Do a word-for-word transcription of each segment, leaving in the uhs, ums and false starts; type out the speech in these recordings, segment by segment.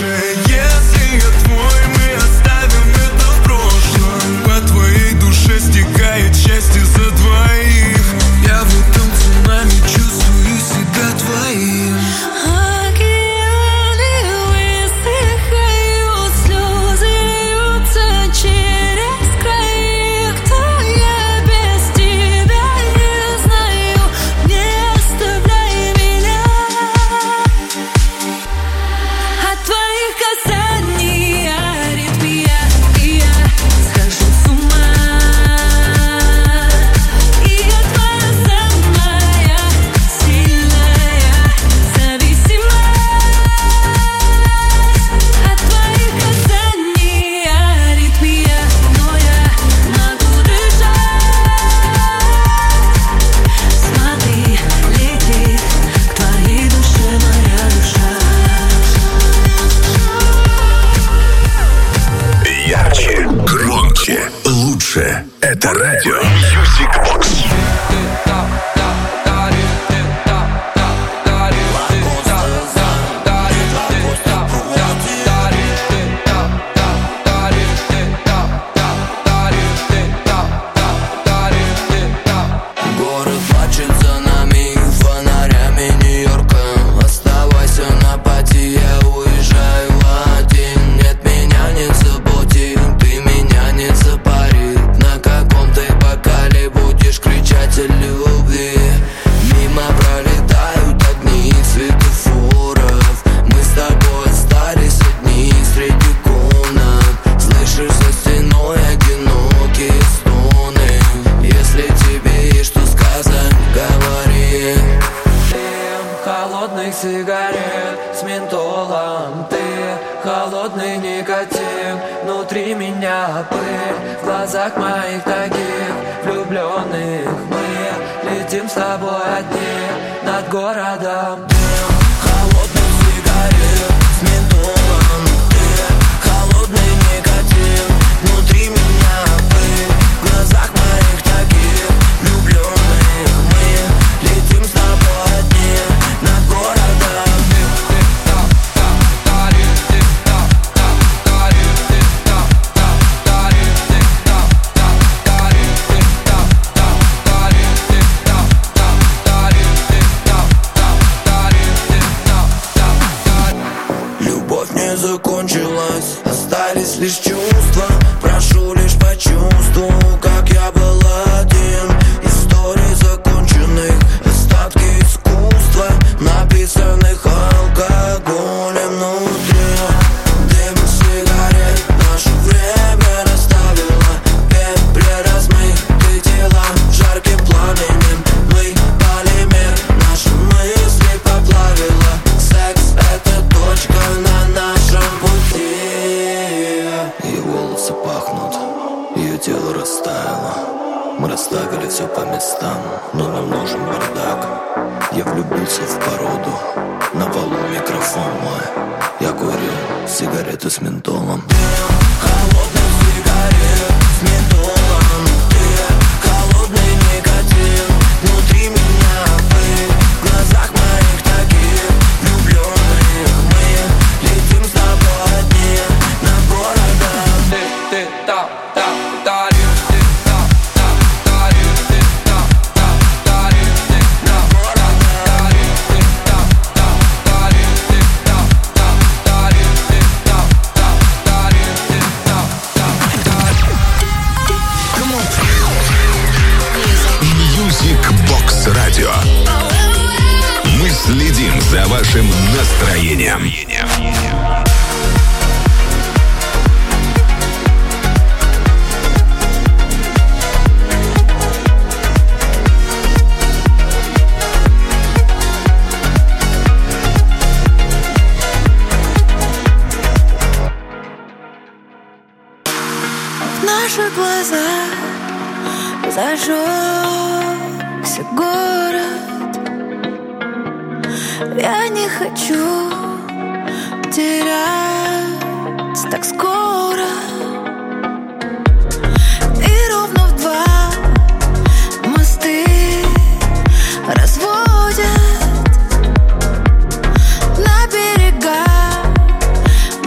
лучше, если я твой, мы оставим это в прошлом. По твоей душе стекает счастье за двоих. Я в этом цунами чувствую себя твоим. Океаны высыхают, слезы льются через край. Кто я без тебя, не знаю, не оставляй меня. От твоих касаний аритмия, и я схожу с ума. И я твоя самая сильная зависимость. От твоих касаний аритмия, но я могу дышать. Смотри, летит к твоей душе моя душа. Ярче, громче, лучше. Это радио Music Box. Город плачет за нами фонарями Нью-Йорка. Оставайся на пати, я уезжаю один. Нет, меня не заботи, ты меня не запари. На каком ты бокале будешь кричать о любви? Мимо пролетают огни светофоров. Мы с тобой остались одни среди комнат. Слышишь за стеной одинокие стоны. Если тебе есть что сказать, говори. Дым холодных сигарет с ментолом. Ты холодный никотин. Внутри меня пыль, в глазах моих таких влюбленных. Мы летим с тобой одни над городом. Дым холодных сигарет с ментолом. Ты холодный никотин. Внутри меня пыль, в глазах моих таких влюбленных. Мы летим с тобой одни над городом. Любовь не закончилась, остались лишь чувства. Прошу лишь почувствуй, как я был один. Истории законченных, остатки искусства, написанных алкоголем внутри. Дым сигарет наше время расставило. Пепли размыты тела жарким пламенем. Мы полимер, наши мысли поплавило. Секс — это точка на нашем пути. Ее волосы пахнут, ее тело растаяло. Мы расставили все по местам, но нам нужен бардак. Я влюбился в породу, на полу микрофон мой. Я курил сигареты с ментолом. Холодных сигарет с ментолом. Ты холодный никотин. Внутри меня пыль, в глазах моих таких влюбленных. Мы летим с тобой одни над городом. Ты, ты, та, та, та, ты, та, та, та, ты, та, та, та, ты, над городом. Ты, та, та, та, ты, та, та, та, ты, та, та, та, ты, та, та, та. Come on. Music Box Radio. Мы следим за вашим настроением. В наших глазах зажегся город. Я не хочу терять так скоро. И ровно в два мосты разводят на берега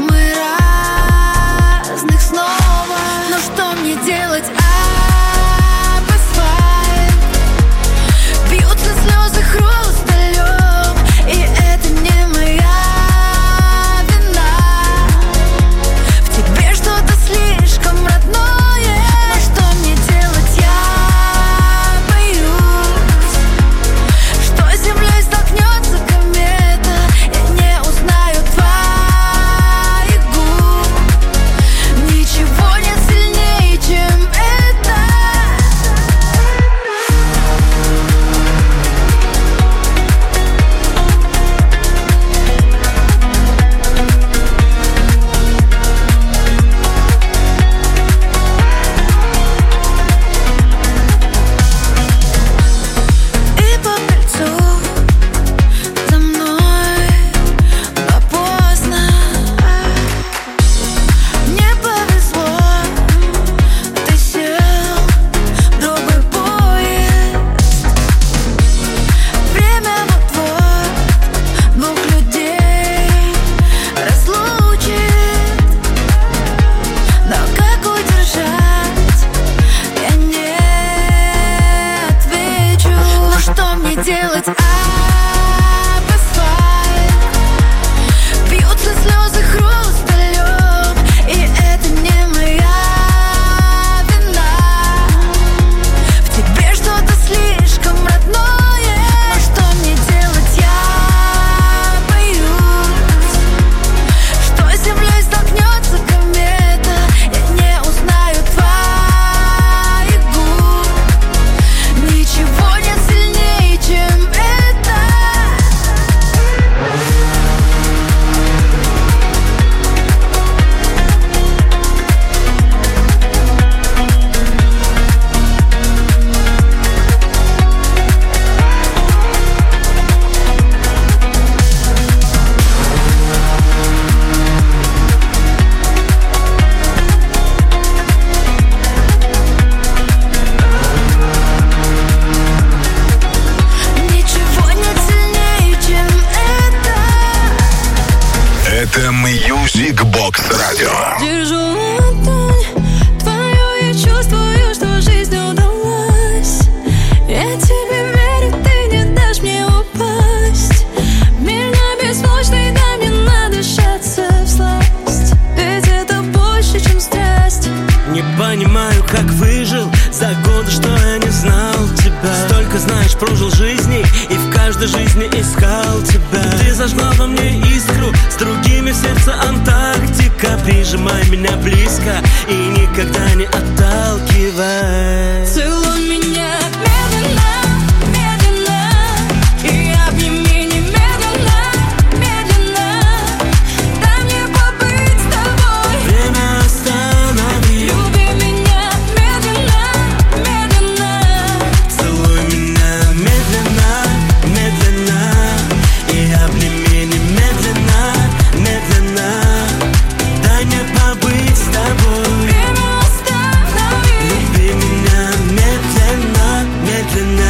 Music Box Radio. Держу ладонь твою, я чувствую, что жизнь удалась. Я тебе верю, ты не дашь мне упасть. Меня бессмочный, да мне надышаться всласть. Ведь это больше, чем страсть. Не понимаю, как выжил за годы, что я не знал тебя. Столько, знаешь, прожил жизней и в каждой жизни искал тебя. Ты зажгла во мне искру, с другими в сердце Антарктика. Прижимай меня близко и никогда не отталкивай. Целуй меня медленно, медленно, и обними немедленно, медленно. Дай мне побыть с тобой. Время останови. Люби меня медленно, медленно. Целуй меня медленно, медленно, и обними немедленно, медленно. Дай мне побыть с тобой. Время останови. Люби меня медленно, медленно.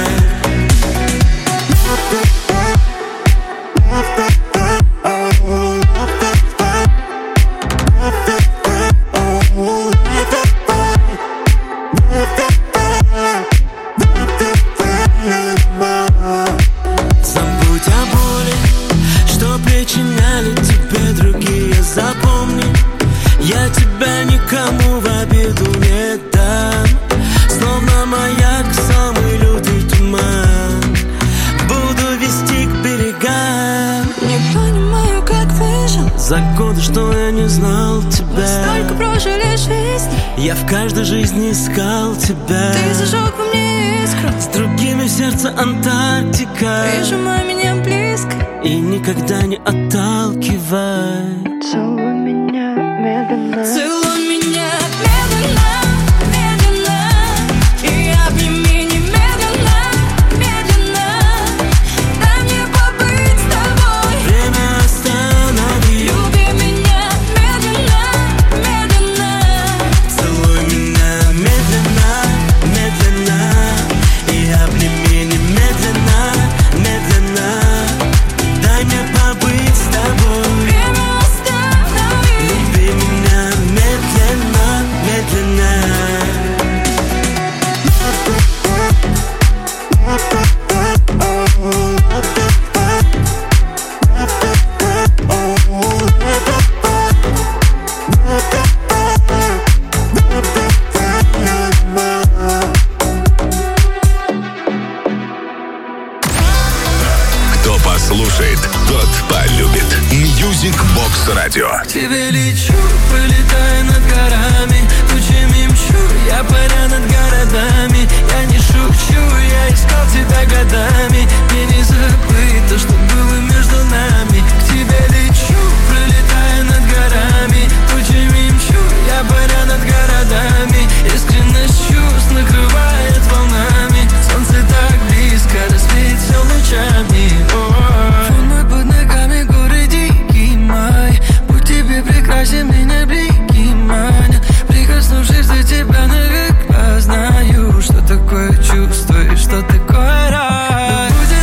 Забудь о боли, что причиняли тебе другие. Запомни, я тебя никому в обиду не дам. Словно маяк, самый лютый туман, буду вести к берегам. Не понимаю, как выжил За годы, что я не знал тебя. столько прожили жизни. Я в каждой жизни искал тебя. Ты зажег во мне искру. С другими в сердце Антарктика. Прижимай меня близко. И никогда не отталкивай. Целуй меня медленно. Целуй меня медленно, медленно, и обними немедленно, медленно. Дай мне побыть с тобой. Время останови. Люби меня медленно, медленно. Целуй меня медленно, медленно, и обними немедленно, медленно. Дай мне побыть с тобой. Время останови. Люби меня медленно, медленно. Кто послушает, тот полюбит. Music Box Radio. К тебе лечу, пролетаю над горами, тучами мчу, я паря над городами. Я не шучу, я искал тебя годами. Мне не забыть то, что было между нами. К тебе лечу, пролетаю над горами, тучами мчу, я паря над городами. Искренность чувств накрывает волнами. Солнце так близко, рассвет все лучами. Волной под ногами горы дикий май. Путь тебе прекрасен, меня блики манят. Прикоснувшись до тебя навека, знаю, что такое чувство и что такое рай.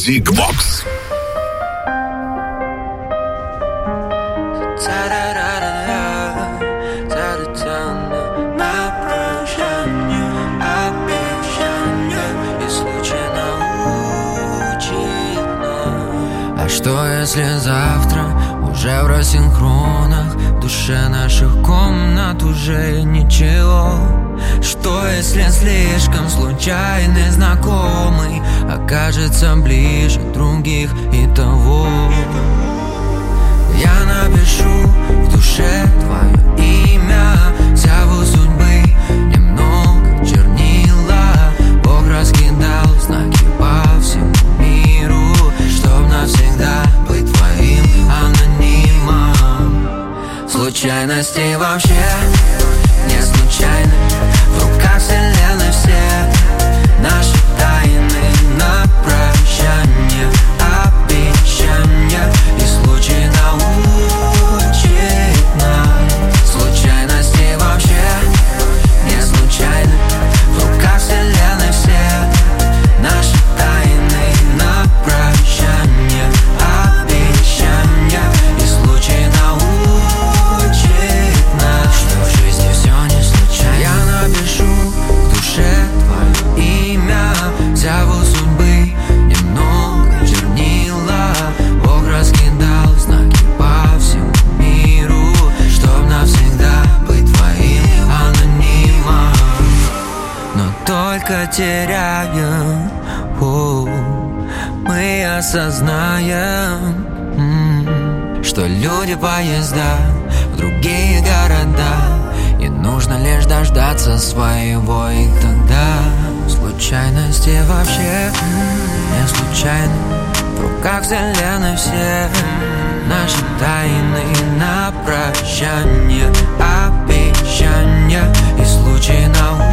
Music Box. А что если завтра уже в рассинхронах, в душе наших комнат уже ничего? Что если слишком случайный знакомый окажется ближе других и того? Я напишу в душе твое имя, взяву судьбы немного чернила. Бог раскидал знаки по всему миру, чтоб навсегда быть твоим анонимом. Случайности вообще не случайны, в руках вселенной все наши тайны на прощание, обещания, и случай научит нас. Случайности вообще не случайны, в руках вселенной все наши тайны на прощание, обещания, и случай научит нас, что в жизни все не случайно. Я напишу в душе твое имя, взяву судьбы немного чернила. Бог раскидал знаки по всему миру, чтоб навсегда быть твоим анонимом. Но только теряем, о, мы осознаем, м, что люди поезда в другие города, и нужно лишь дождаться своего, и тогда случайности вообще не случайны, в руках вселенной все наши тайны на прощание, обещания, и случай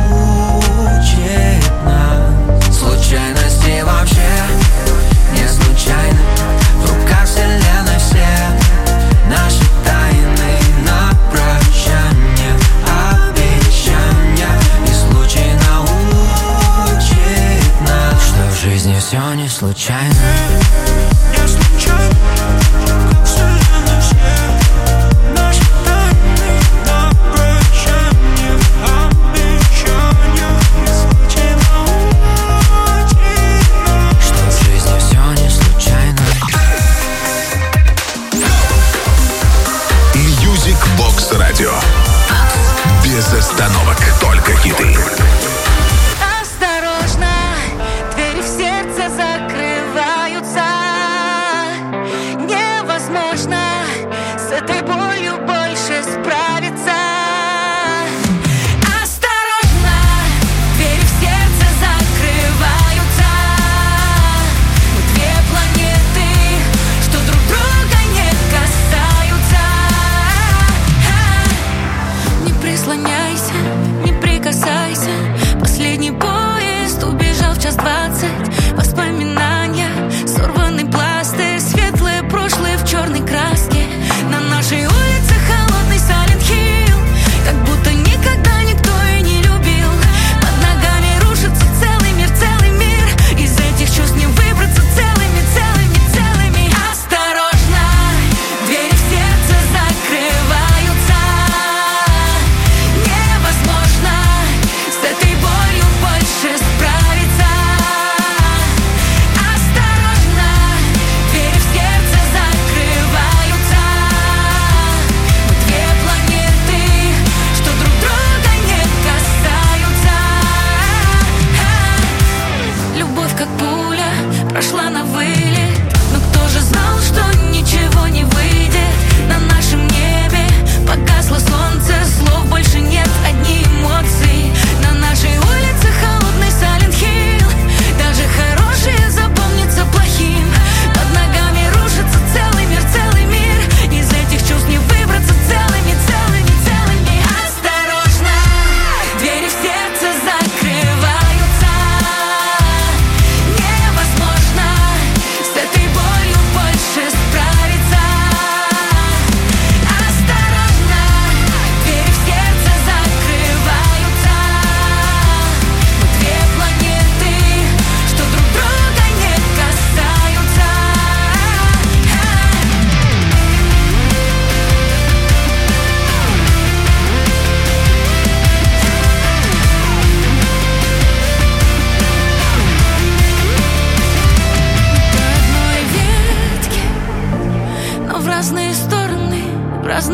научит нас. Случайности вообще не случайны, в руках вселенной все наши тайны на прощание, обещания, и случай научит нас, что в жизни все не случайно. Не случайно, вселенной все наши тайны на прощание, обещания, и случай научит нас, что в жизни все не случайно. Music Box Radio. Без остановок, только хиты. Осторожно, двери в сердце закрываются. Невозможно с этой болью больше справиться. Осторожно, двери в сердце закрываются. Мы две планеты, что друг друга не касаются. Не прислоняйся, не прикасайся.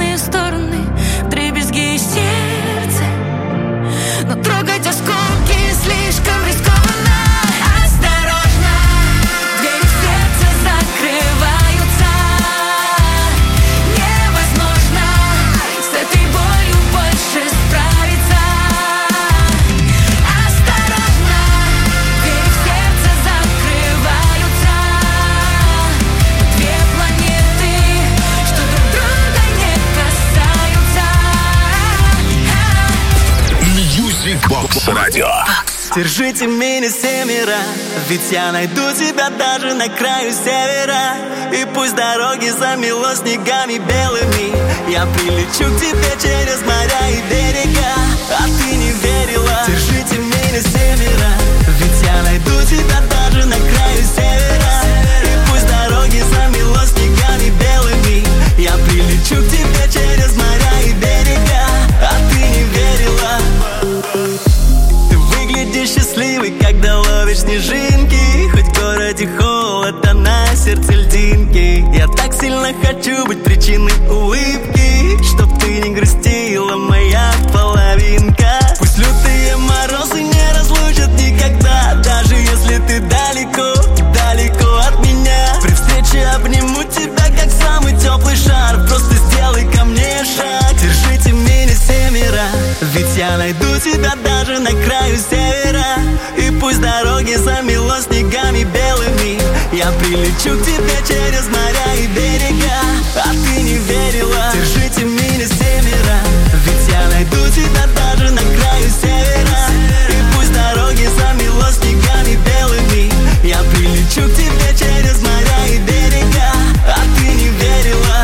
разные стороны, вдребезги и сердце. Но трогать осколки слишком рискованно. Осторожно, двери в сердце закрываются. Невозможно с этой болью больше справиться. Осторожно, двери в сердце закрываются. Две планеты, что друг друга не касаются. Music Box Radio. Держите меня семеро, ведь я найду тебя даже на краю севера. И пусть дороги замело снегами белыми, я прилечу к тебе через моря и берега. А ты не верила. Держите меня семеро, ведь я найду тебя даже на краю севера. И пусть дороги замело снегами белыми, я прилечу к тебе через моря и берега. А ты не верила. Выглядишь счастливой, когда ловишь снежинки. Хоть в городе холод, а на сердце льдинки. Я так сильно хочу быть причиной улыбки, чтоб ты не грустила, моя половинка. Пусть лютые морозы не разлучат никогда, даже если ты далеко, далеко от меня. При встрече обниму тебя, как самый теплый шар. Просто сделай ко мне шаг. Держите меня семеро, ведь я найду тебя даже на краю севера. И пусть дороги замело снегами белыми, я прилечу к тебе через моря и берега. А ты не верила. Держите меня семеро, ведь я найду тебя даже на краю севера. И пусть дороги замело снегами белыми, я прилечу к тебе через моря и берега. А ты не верила.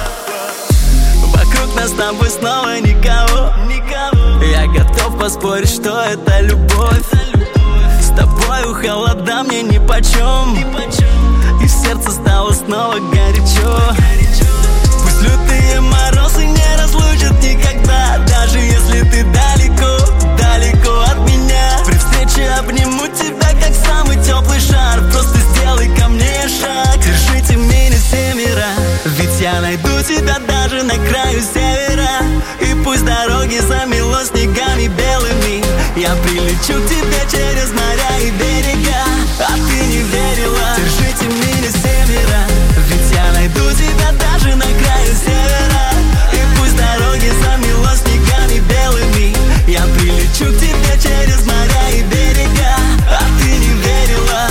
Вокруг нас с тобой снова никого, никого. Я готов поспорить, что это любовь. С тобою холода мне нипочем, и в сердце стало снова горячо. Пусть лютые морозы не разлучат никогда, даже если ты далеко, далеко от меня. При встрече обниму тебя, как самый теплый шар. Просто сделай ко мне шаг. Держите меня семеро, ведь я найду тебя даже на краю севера. И пусть дороги замело снегами белыми, я прилечу к тебе через моря и берега. А ты не верила. Держите меня семеро, ведь я найду тебя даже на краю севера. И пусть дороги замело снегами белыми, я прилечу к тебе через моря и берега. А ты не верила.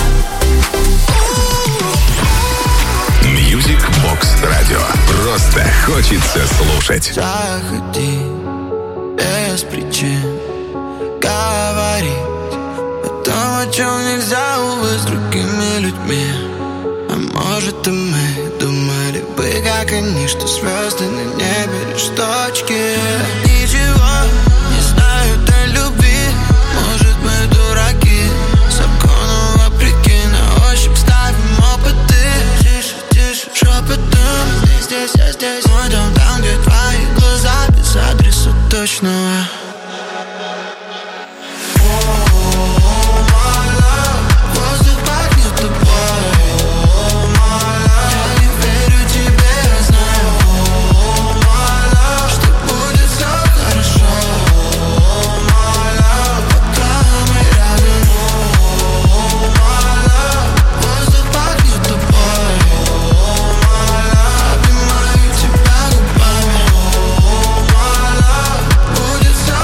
Music Box Radio. Просто хочется слушать. Заходи без причин, говорить о том, о чем нельзя, увы, с другими людьми. А может, и мы думали бы, как они, что звезды на небе лишь точки. Ничего не знают о любви, может, мы дураки. Закону вопреки, на ощупь ставим опыты. Тише, тише, шепотом. Здесь, здесь, я здесь. Мой дом там, где твои глаза, без адреса точного. Будет все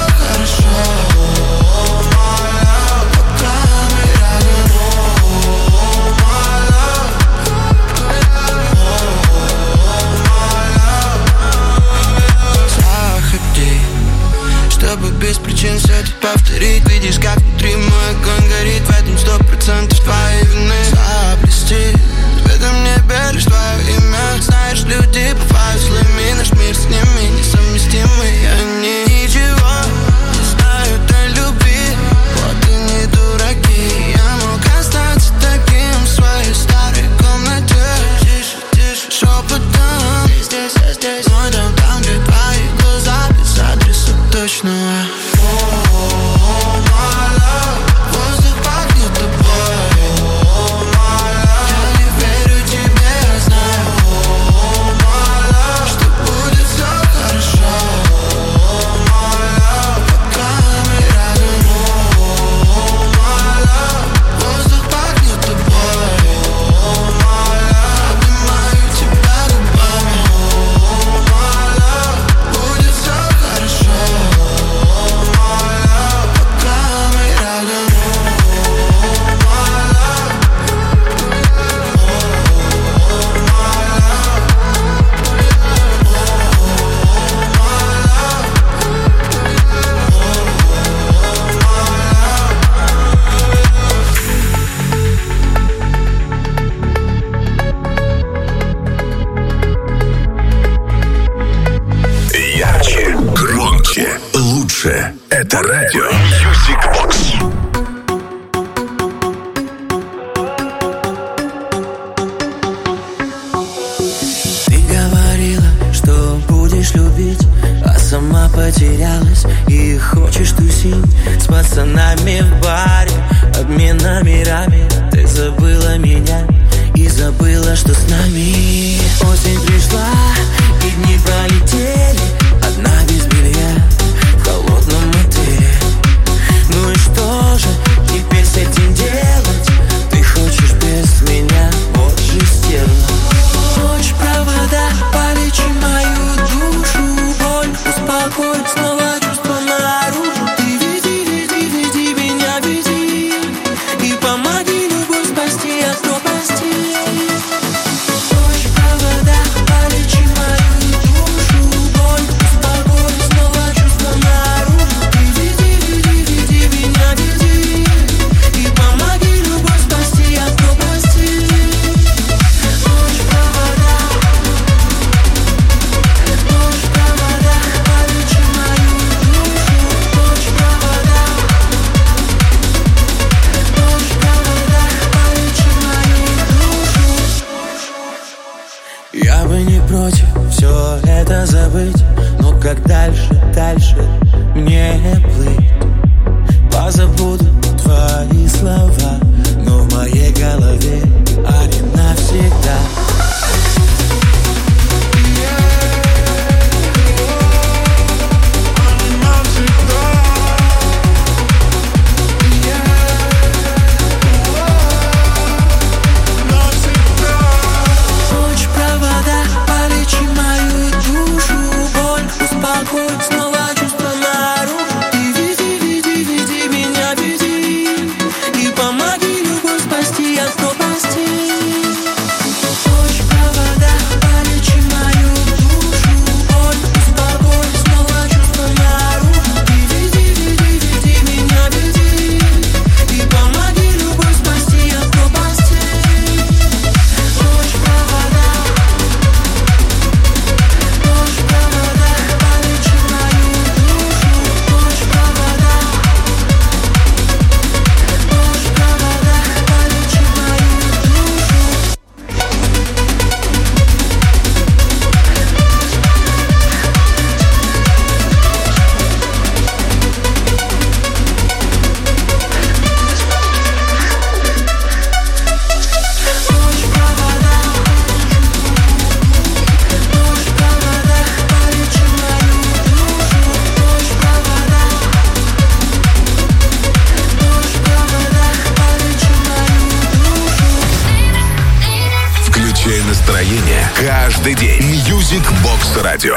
лучшее — это радио Music Box. Любить, а сама потерялась и хочешь тусить с пацанами в баре, обмен номерами. Ты забыла меня и забыла, что с нами. Осень пришла и дни пролетели, одна без белья в холодном мотеле. Ну и что же теперь с этим делать? Ты хочешь без меня, вот же стерва. Хочешь провода, полечи мою душу, боль успокой, снова чувства наружу. Ты веди, веди, веди меня, веди, и помоги любовь спасти от пропасти. Хочешь провода, полечи мою душу, боль успокой, снова чувства наружу. Ты веди, веди, веди меня, веди, и помоги любовь спасти от пропасти. Хочешь провода, хочешь провода, полечи мою душу. Хочешь провода, хочешь провода, полечи мою душу. Я бы не против все это забыть, но как дальше, дальше мне плыть? Позабуду твои слова, но в моей голове они навсегда. Хочешь провода, полечи мою душу, боль успокой, снова чувства наружу. Ты веди, веди, веди меня, веди, и помоги любовь спасти от пропасти. Хочешь провода, полечи мою душу, боль успокой, снова чувства наружу. Ты веди, веди, веди меня, веди, и помоги любовь спасти от пропасти. Хочешь провода, хочешь провода, полечи мою душу. Хочешь провода, хочешь провода, полечи мою душу. Хочешь провода, хочешь провода, полечи мою душу. Хочешь провода, хочешь провода, полечи мою душу. Включай настроение каждый день. Music Box Radio.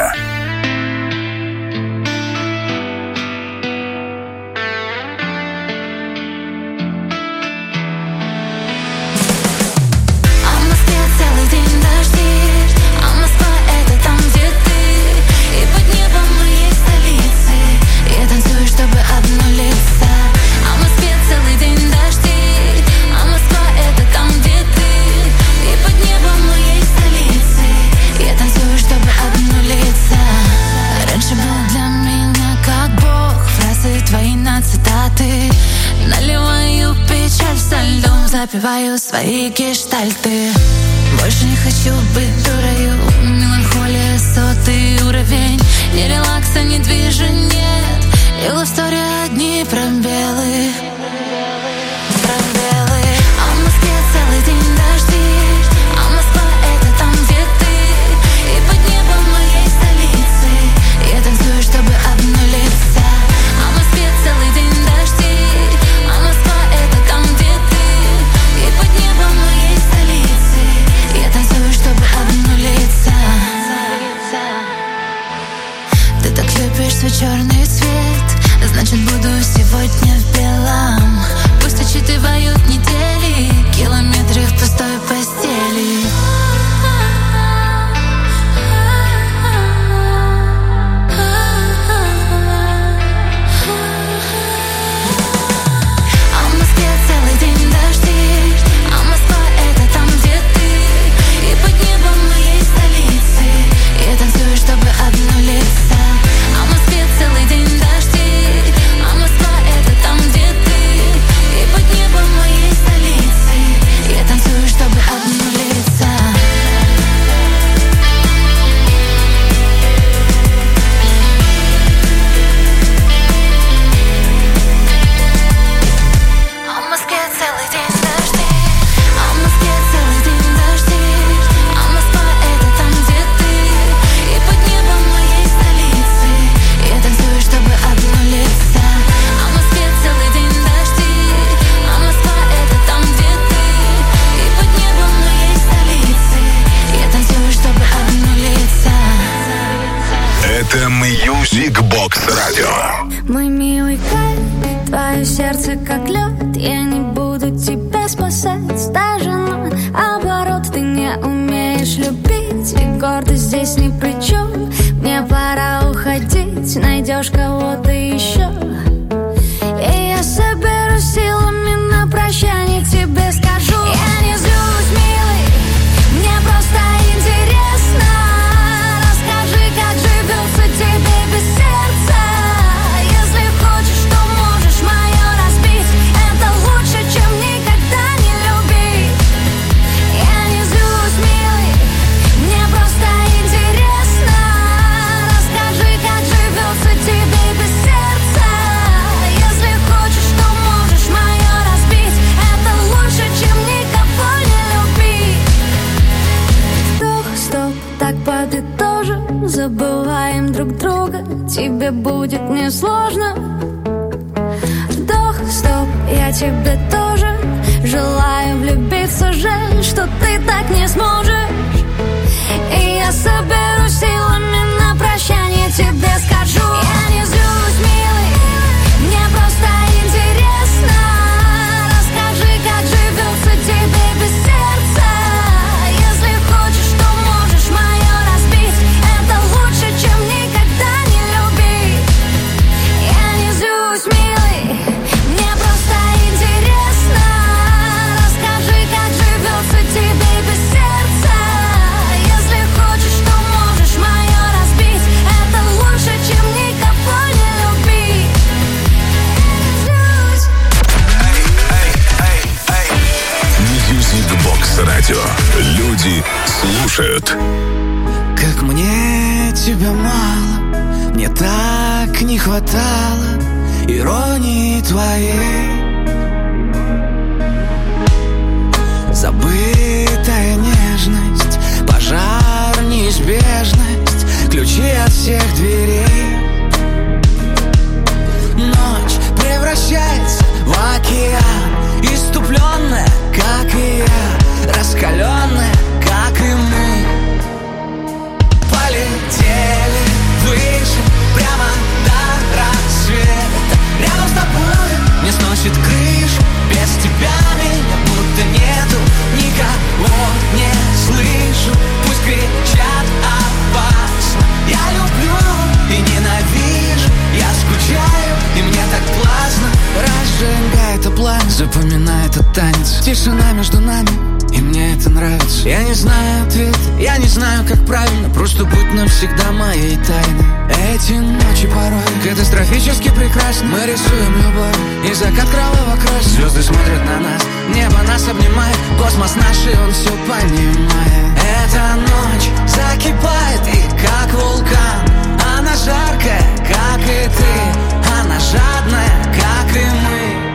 А в Москве целый день дожди, а Москва это там, где ты. И под небом моей столицы я танцую, чтобы обнулиться. А в Москве целый день дожди, а Москва это там, где ты. И под небом моей столицы я танцую, чтобы обнулиться. Раньше был для меня как Бог, фразы твои на цитаты. Наливаю печаль со льдом, запиваю свои гештальты. Больше не хочу быть дурою, меланхолия сотый уровень. Ни релакса, ни движения, и лавстори одни пробелы. Пробелы. А в Москве целый день дожди, а Москва это там, где ты. И под небом моей столицы я танцую, чтобы обнулиться. А в Москве целый день дожди, а Москва это там, где ты. И под небом моей столицы я танцую, чтобы обнулиться. Ты так любишь свой черный цвет, значит буду сегодня в белом. Пусть отчитывают недели, километры в пустой постели. А в Москве целый день дожди, а Москва это там, где ты. И под небом моей столицы я танцую, чтобы обнулиться. А в Москве целый день дожди, Music Box Radio. Мой милый кайф, твое сердце как лед. Я не буду тебя спасать даже наоборот. Ты не умеешь любить, и гордость здесь ни при чем. Мне пора уходить, найдешь кого-то еще. И я соберусь силами на прощание тебе скажу. Я не злюсь, милый, мне просто интересно. Расскажи, как живется тебе без сердца. Если хочешь, то можешь мое разбить. Это лучше, чем никогда не любить. Я не злюсь, милый, мне просто интересно. Расскажи, как живется тебе без сердца. Если хочешь, то можешь мое разбить. Это лучше, чем никого не любить. Вдох, стоп, так подытожим. Забываем друг друга, тебе будет несложно. Вдох, стоп, я тебе тоже желаю влюбиться. Жаль, что ты так не сможешь. И я соберусь силами на прощание тебе скажу. Я не злюсь, милый, мне просто интересно. Расскажи, как живется тебе без сердца. Если хочешь, то можешь мое разбить. Это лучше, чем никогда не любить. Я не злюсь, милый, мне просто интересно. Расскажи, как живется тебе без сердца. Если хочешь, то можешь мое разбить. Это лучше, чем никого не любить. Злюсь. Music Box Radio. Люди слушают. Как мне тебя мало, мне так не хватало иронии твоей. Забытая нежность, пожар, неизбежность, ключи от всех дверей. Ночь превращается в океан, иступленная, как и я, раскаленная, как и мы. Полетели выше, прямо до рассвета. Рядом с тобой мне сносит крышу. Без тебя меня будто нету. Никого не слышу. Пусть кричат опасно. Я люблю и ненавижу. Я скучаю, и мне так классно. Разжигай это пламя, запоминай этот танец. Тишина между нами, и мне это нравится. Я не знаю ответ, я не знаю, как правильно. Просто будь навсегда моей тайной. Эти ночи порой катастрофически прекрасны. Мы рисуем любовь, и закат кроваво-красный. Звезды смотрят на нас, небо нас обнимает. Космос наш, и он все понимает. Эта ночь закипает, и как вулкан. Она жаркая, как и ты. Она жадная, как и мы.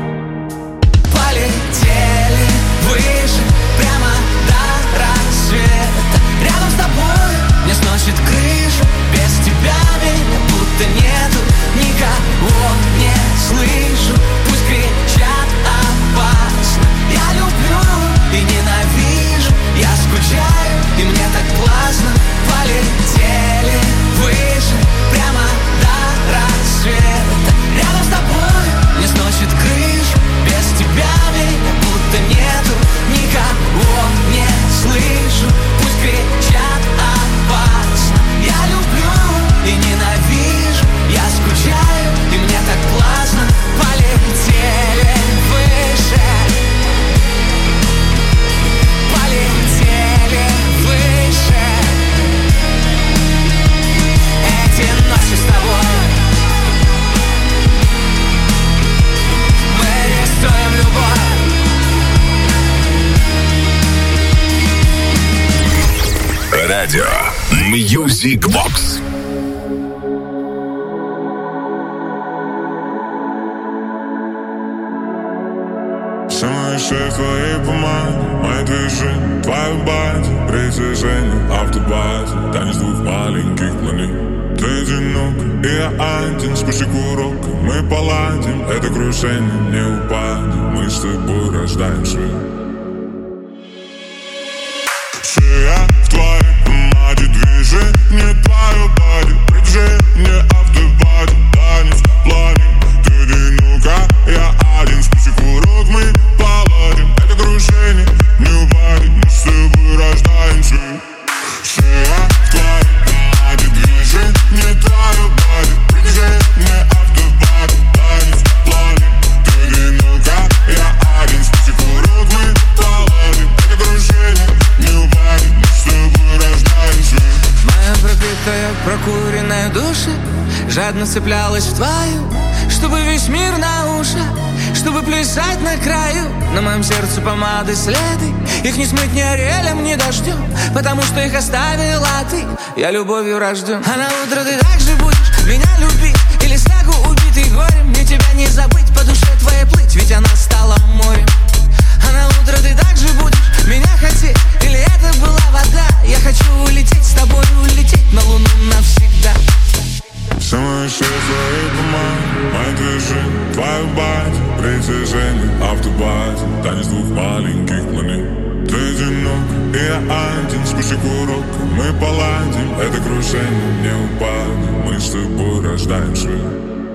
Полетели выше, прямо до рассвета. Рядом с тобой мне сносит крышу. Без тебя меня будто нету. Никого не слышу. Пусть кричат опасно. Я люблю и ненавижу. Я скучаю, и мне так классно. Полетели выше, прямо до рассвета. Рядом с тобой мне сносит крышу. Без тебя меня будто нету. Никого не слышу. Пусть кричат опасно. Я люблю и ненавижу. Я скучаю, и мне так классно. Полетели выше. Полетели выше. Эти ночи с тобой мы рисуем любовь. Радио Music Box. Все мои шеи твоей помады, мои движения, твоя база, притяжение, автобаза, танец двух маленьких планет. Ты одинок, и я один, спустя урока мы поладим, это крушение не упадем, мы с тобой рождаем свет. Шея в твоей помаде, движения. движение твое боди, притяжение автопати, танец, планинг, ты одинока, я один, список урок мы поладим. Это крушение не упадет, мы с тобой рождаем свет. Шея в твоей помаде, движение твое боди, притяжение автопати, танец, планинг, ты одинока, я один, список урок мы поладим. Это крушение не упадет, мы с тобой рождаем свет. Моя пропитая, прокуренная душа жадно цеплялась в твою, чтобы весь мир на ушах, чтобы плясать на краю. На моем сердце помады следы, их не смыть ни орелем, ни дождем, потому что их оставила ты. Я любовью рожден. А на утро ты так же будешь меня любить, или снегу убитый горем. Мне тебя не забыть, по душе твоей плыть, ведь она стала морем. А на утро ты так же будешь меня хотеть, или это была вода? Я хочу улететь с тобой, улететь на луну навсегда. Самое шея твоей помады, мои движения, твою бать, притяжение, автобати, танец двух маленьких планет. Ты одинок, и я один, спустик урока, мы поладим. Это крушение не упадет, мы с тобой рождаем свет.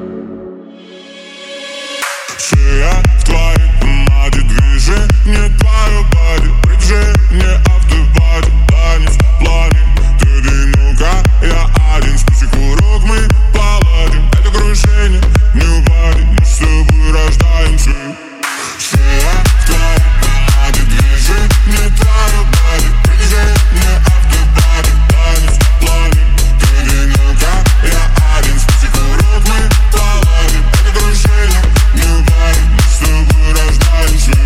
Шея в твоей помаде, движение, твое боди, притяжение, автобати, танец, планинг, ты одинока, я один, список урок мы поладим. Это крушение не упадет, мы с тобой рождаем свет. Шея в твоей помаде, движение, твое боди, притяжение, автобати, танец, планинг, ты одинока, я один, список урок мы поладим. Это крушение не упадет, мы с тобой рождаем свет.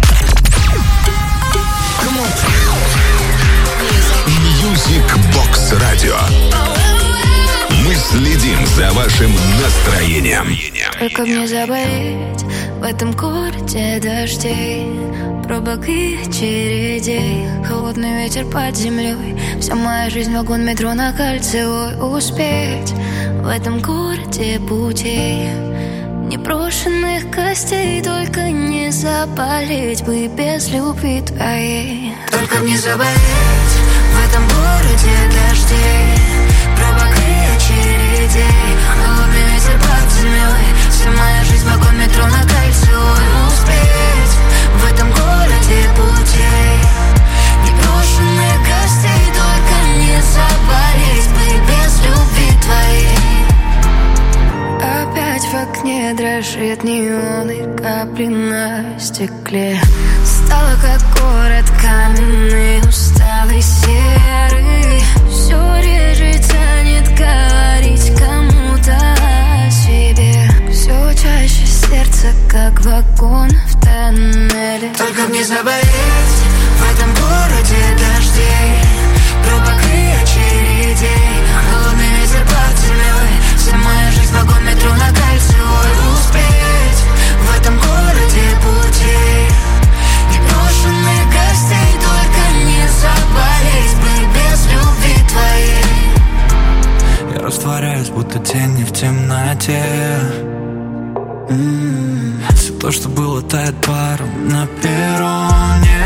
Music Box Radio. Мы следим за вашим настроением. Только мне заболеть в этом городе дождей, пробок и очередей, холодный ветер под землей. Вся моя жизнь вагон метро на Кольцевой. Успеть в этом городе путей, непрошенных костей, только не заболеть бы без любви твоей. Только мне заболеть в этом городе дождей, пробок и очередей, холодный ветер под землей. Вся моя жизнь вагон метро на Кольцевой. Успеть в этом городе путей, непрошенных гостей, только не заболеть бы без любви твоей. Опять в окне дрожит неон и капли на стекле. Стало как город каменный, усталый, серый. Все реже тянет говорить кому-то о себе. Все чаще сердце, как вагон в тоннеле. Только мне заболеть в этом городе дождей, пробок и очередей, холодный ветер под землей. Вся моя жизнь вагон метро на Кольцевой. Успеть в этом городе путей, непрошенных гостей, только не заболеть бы без любви твоей. Я растворяюсь, будто тени в темноте. М-м-м. Все то, что было, тает паром на перроне.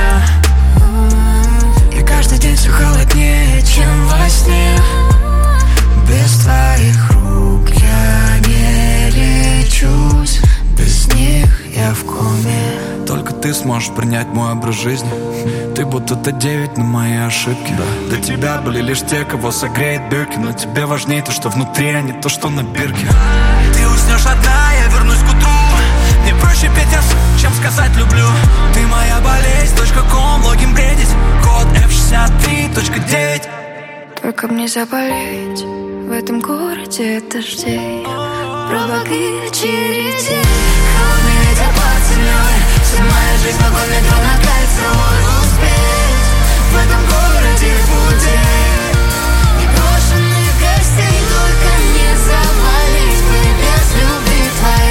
И каждый день все холоднее, чем во сне. Без твоих рук я не лечусь, без них я в коме. Только ты сможешь принять мой образ жизни. Ты будто Т девять на мои ошибки. До тебя были лишь те, кого согреет дырки, но тебе важнее то, что внутри, а не то, что на бирке. Ты уснешь одна, я вернусь к утру. Мне проще петь я, чем сказать люблю. Ты моя болезнь, точка ком, логин бредить, код эф шестьдесят три точка девять. Только мне заболеть в этом городе дождей, пробок и очередей, холодный ветер под землей. Вся моя жизнь вагон метро на Кольцевой. Успеть в этом городе путей, непрошенных гостей, только не заболеть бы без любви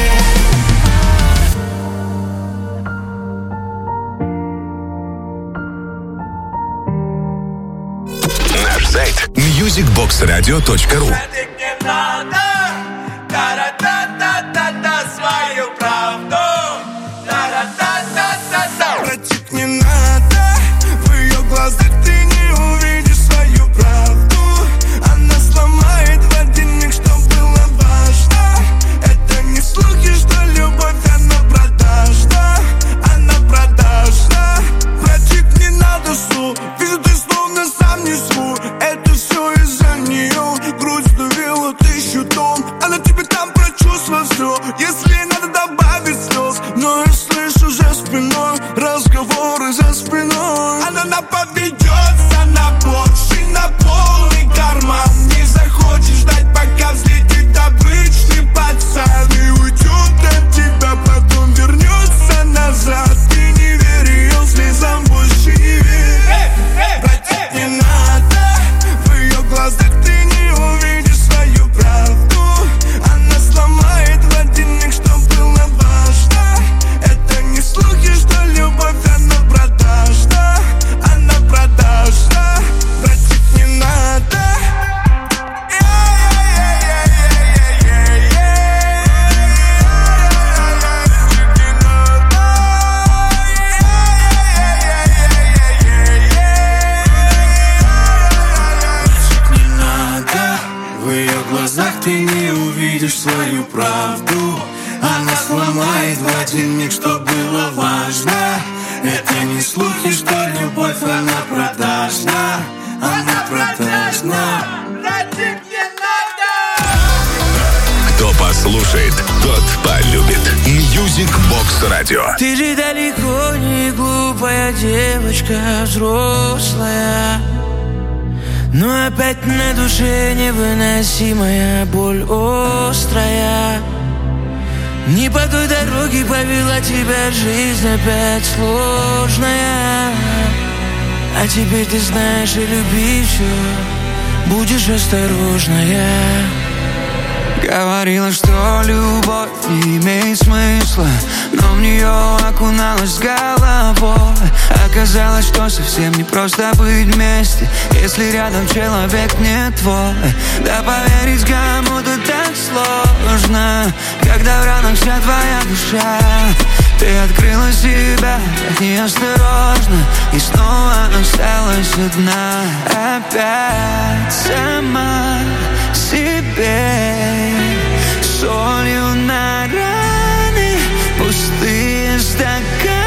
твоей. Наш сайт мьюзик бокс радио точка ру. Свою правду. Братик, не надо, в ее глазах ты не увидишь свою правду. лишь свою правду. Она сломает в один миг, что было важно. Это не слухи, что любовь, она продажна. Она продажна. Кто послушает, тот полюбит. Music Box Radio. Ты же далеко не глупая девочка, взрослая. Но опять на душе невыносимая боль острая. Не по той дороге повела тебя жизнь, опять сложная. А теперь ты знаешь и люби все, будешь осторожная. Говорила, что любовь не имеет смысла, но в нее окуналась с головой. Оказалось, что совсем не просто быть вместе, если рядом человек не твой. Да поверить кому-то так сложно, когда в ранах вся твоя душа. Ты открыла себя так неосторожно и снова осталась одна. Опять сама себе солью на раны, пустые стаканы.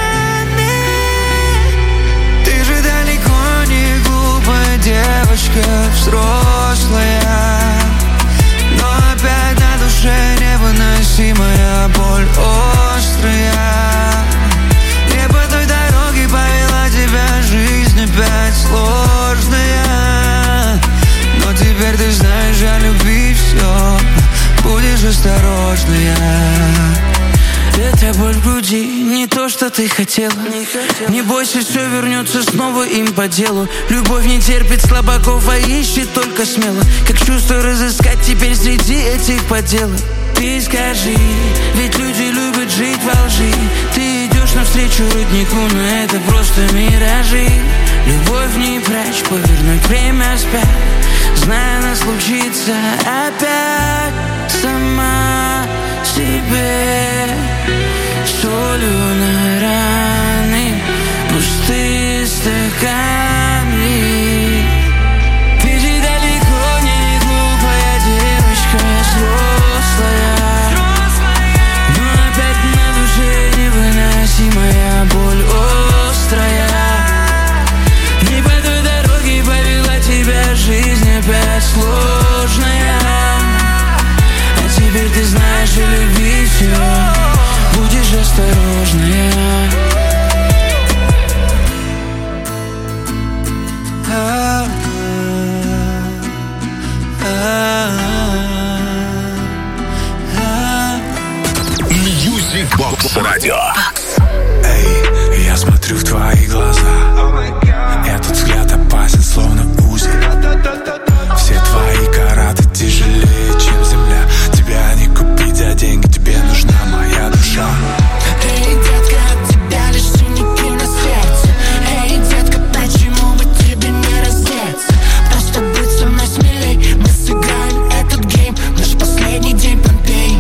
Ты же далеко не глупая девочка, взрослая. Но опять на душе невыносимая боль острая. Не по той дороге повела тебя жизнь, опять сложная. Но теперь ты знаешь о любви все, будешь осторожная. Эта боль в груди не то, что ты хотела. Не, хотела. Не бойся, все вернется снова им по делу. Любовь не терпит слабаков, а ищет только смело. Как чувство разыскать теперь среди этих подделок? Ты скажи, ведь люди любят жить во лжи. Ты идешь навстречу роднику, но это просто миражи. Любовь не прячь, повернуть время вспять, зная, она случится опять. Сама себе солью на раны, пустые стаканы. Ты же далеко не глупая девочка, взрослая. Но опять на душе невыносимая боль острая. Не по той дороге повела тебя жизнь, опять сложная. А теперь ты знаешь и любви все, будешь осторожная. Music Box Radio. Эй, я смотрю в твои глаза. Этот взгляд опасен, словно узел. Все твои караты тяжелее, чем земля. Тебя не купить за деньги, тебе нужна моя душа. Эй, детка, от тебя лишь синяки на сердце. Эй, детка, почему бы тебе не раздеться? Просто будь со мной смелей, мы сыграем этот гейм. Наш последний день Помпей.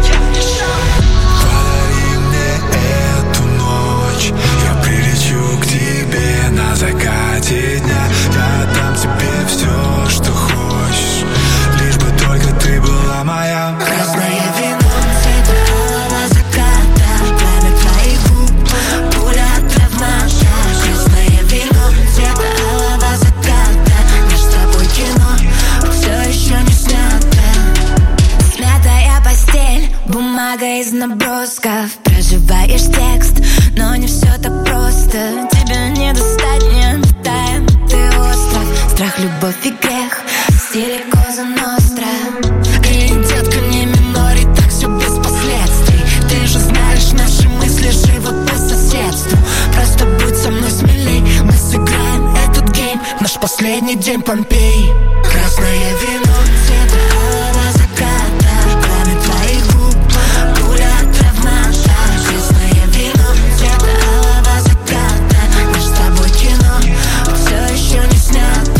Подари мне эту ночь, я прилечу к тебе на закате дня. Я отдам тебе все, что хочешь, лишь бы только ты была моя. Красное вино, цвета алого заката, пламя твоих губ, пуля от травмата. Красное вино, цвета алого заката, наш с тобой кино все еще не снято. Смятая постель, бумага из набросков. Проживаешь текст, но не все так просто. Тебя не достать, не летаем, ты остров. Страх, любовь и грех в стиле Коза Ностра. Эй, детка, не минори, так все без последствий. Ты же знаешь, наши мысли живут по соседству. Просто будь со мной смелей, мы сыграем этот гейм. Наш последний день Помпей. Красное вино, цвета алого заката, пламя твоих губ, пуля от травмата. Красное вино, цвета алого заката, наш с тобой кино все еще не снято.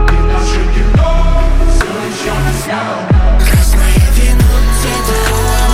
Красное вино, цвета алого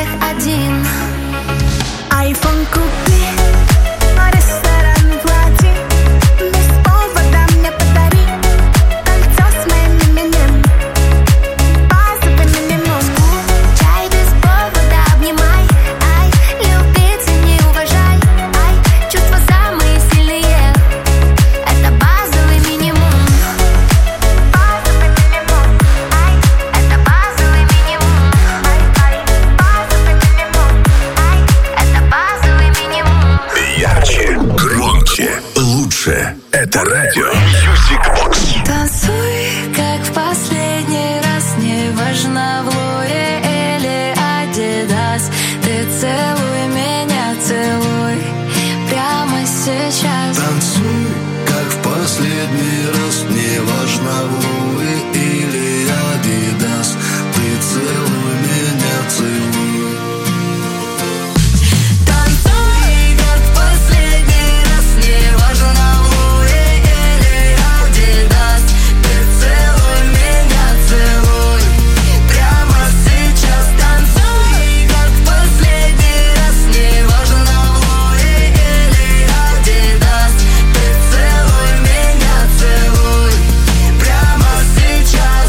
всех один. Айфон купи, ресторан плати, без повода мне подари кольцо с моим именем, базовый минимум. Чай без повода обнимай, ай, любить и не уважай, ай, чувства самые сильные, это базовый минимум. Базовый минимум, ай, это базовый минимум, ай, ай, базовый минимум, ай, это базовый минимум. Ярче, громче, лучше. Это радио Music Box. Танцуй, как в последний раз, не важно в Лоре или Адидас. Ты целуй меня, целуй прямо сейчас. Танцуй, как в последний раз, не важно Луи или Адидас. Ты целуй меня, целуй. Танцуй, как в последний раз, не важно в Лоре или Адидас. Ты целуй меня, целуй прямо сейчас. Танцуй, как в последний раз, не важно в Лоре или Адидас. Ты целуй меня, целуй прямо сейчас.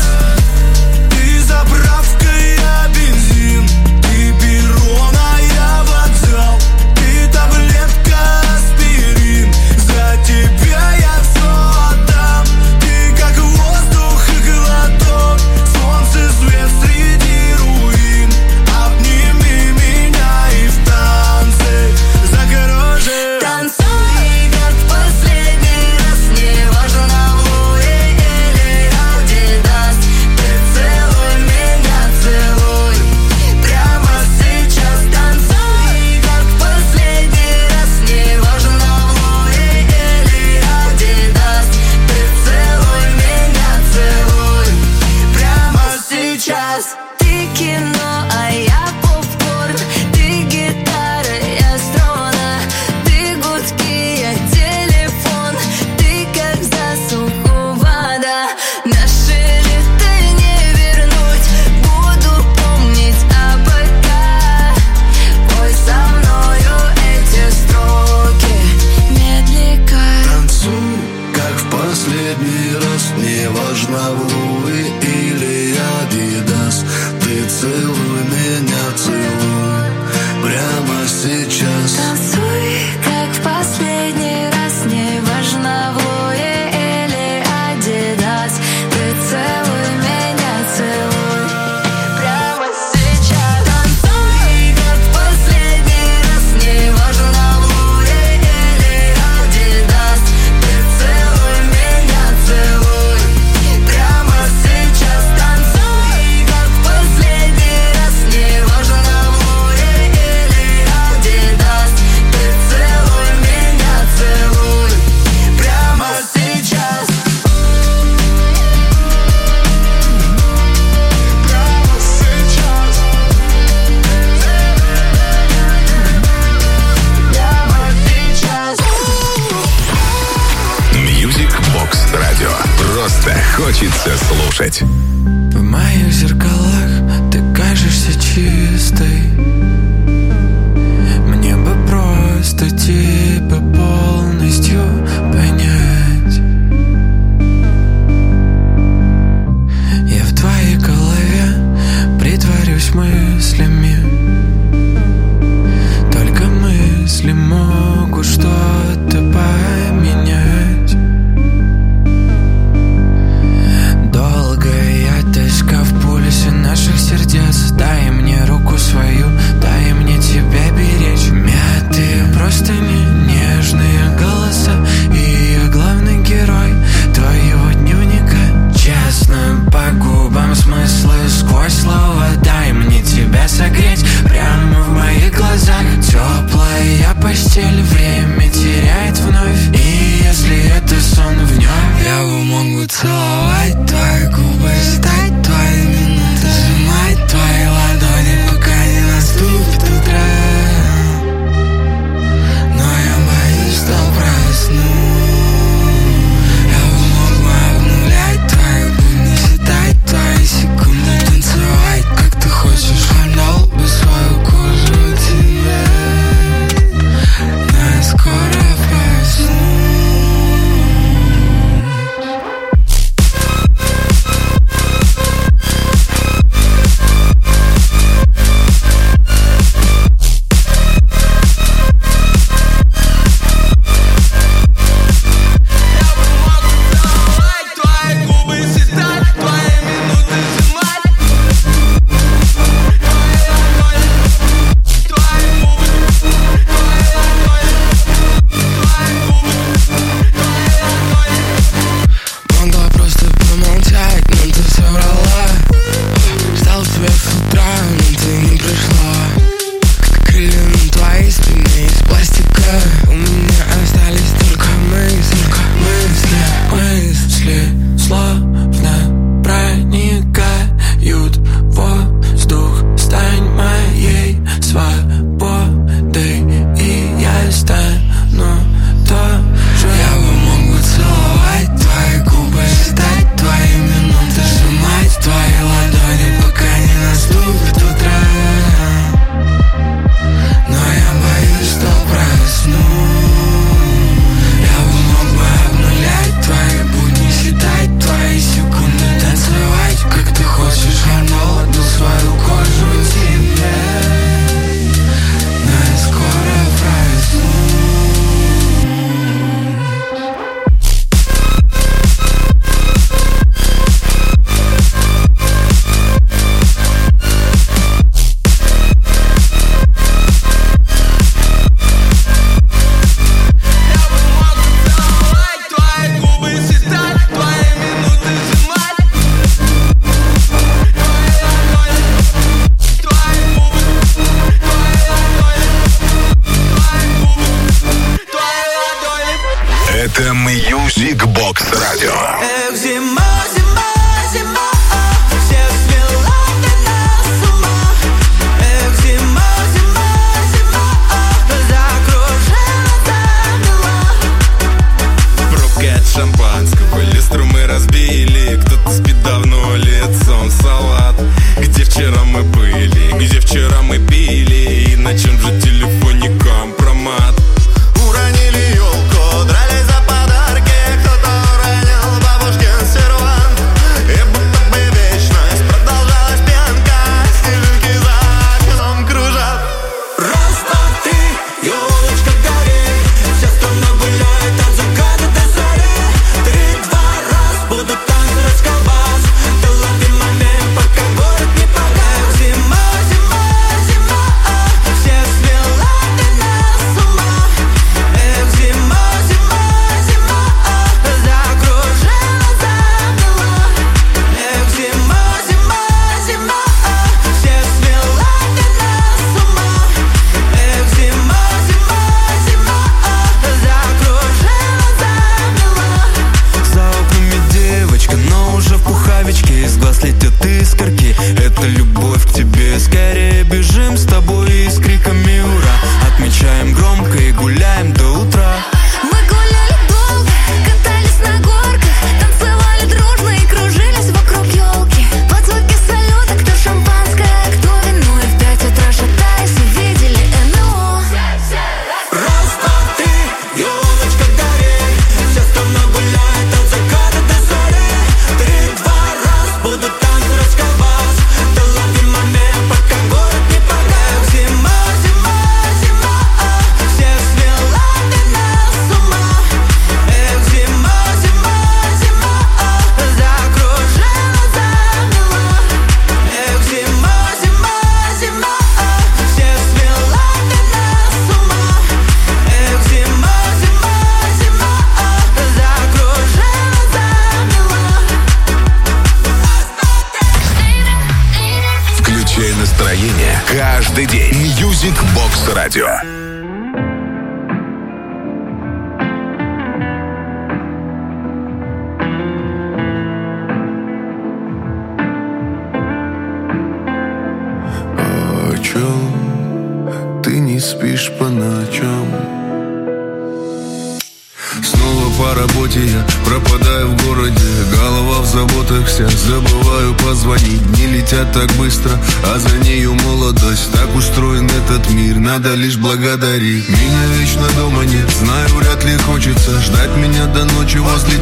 Ты заправка, я бензин, ты перрон, а я вокзал. Ты таблетка, аспирин, за тебя я все отдам. Ты как воздух и глоток, солнце, свет среди руин. Обними меня и в танце закружи. Танцуй, как в последний раз, не важно в Лоре или Адидас. Ты целуй меня, целуй прямо сейчас. Танцуй, как в последний раз, не важно в Лоре или Адидас. Ты целуй меня, целуй прямо сейчас. Ты кино, а я попкорн. Ты гитара, я струна. Ты гудки, я телефон. Ты как засуху вода. Наши лета не вернуть. Буду помнить, а пока пой со мною эти строки медленно. Танцуй, как в последний раз, не важно Луи или Адидас. Ты целуй меня, целуй прямо сейчас. Танцуй, как в последний раз, не важно в Лоре или Адидас. Ты целуй меня, целуй прямо сейчас. Танцуй, как в последний раз, не важно в Лоре или Адидас. Ты целуй меня, целуй прямо сейчас. Танцуй, как в последний раз, не важно в Лоре или Адидас. Ты целуй меня, целуй прямо сейчас. Прямо сейчас. Прямо сейчас. Music Box Radio. Просто хочется слушать. В моих зеркалах ты кажешься чистой. Мне бы просто тебя полностью понять. Я в твоей голове притворюсь мыслями. Только мысли могут что-то поменять. Долгая тоска в пульсе наших сердец. Дай мне руку свою, дай мне тебя беречь. Мятые простыни, нежные голоса. И я главный герой твоего дневника. Честно по губам смыслы сквозь слова. Дай мне тебя согреть прямо в моих глазах. Теплая постель, время теряет вновь. И если это сон в нем, я бы мог бы целовать твои губы, ждать твои минуты, сжимать твои ладони, пока не наступит утро. Но я боюсь, что просну. Я бы мог бы обнулять твои будни, считать твои секунды, танцевать, как ты хочешь. Отдал бы свою радио. О чем ты не спишь по ночам? Снова по работе я пропадаю в городе. Голова в заботах вся, забываю позвонить. Дни летят так быстро, а за нею молодость. Так устроен этот мир, надо лишь благодарить. Меня вечно дома нет, знаю, вряд ли хочется ждать меня до ночи возле